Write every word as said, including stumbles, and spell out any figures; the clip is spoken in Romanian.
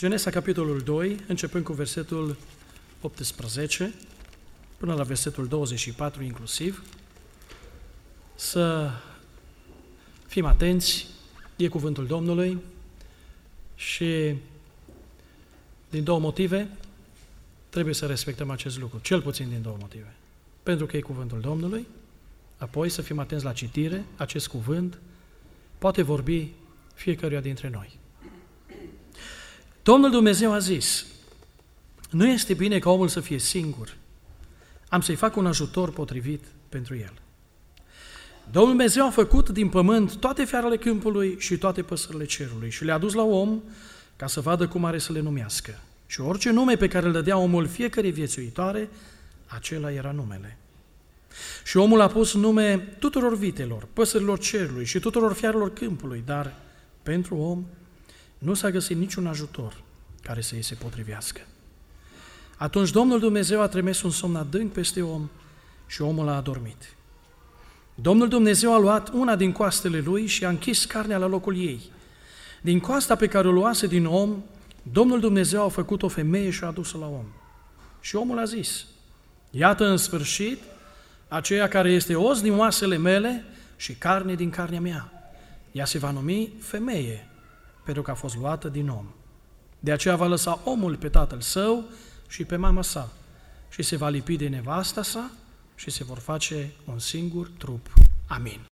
Genesa, capitolul doi, începând cu versetul optsprezece, până la versetul douăzeci și patru inclusiv, să fim atenți, e cuvântul Domnului și din două motive trebuie să respectăm acest lucru, cel puțin din două motive. Pentru că e cuvântul Domnului, apoi să fim atenți la citire, acest cuvânt poate vorbi fiecăruia dintre noi. Domnul Dumnezeu a zis, nu este bine ca omul să fie singur, am să-i fac un ajutor potrivit pentru el. Domnul Dumnezeu a făcut din pământ toate fiarele câmpului și toate păsările cerului și le-a dus la om ca să vadă cum are să le numească. Și orice nume pe care îl dădea omul fiecare viețuitoare, acela era numele. Și omul a pus nume tuturor vitelor, păsărilor cerului și tuturor fiarelor câmpului, dar pentru om nu s-a găsit niciun ajutor care să îi se potrivească. Atunci Domnul Dumnezeu a trimis un somn adânc peste om și omul a adormit. Domnul Dumnezeu a luat una din coastele lui și a închis carnea la locul ei. Din coasta pe care o luase din om, Domnul Dumnezeu a făcut o femeie și a adus-o la om. Și omul a zis, iată în sfârșit aceea care este os din oasele mele și carne din carnea mea. Ea se va numi femeie, pentru că a fost luată din om. De aceea va lăsa omul pe tatăl său și pe mama sa și se va lipi de nevasta sa și se vor face un singur trup. Amin.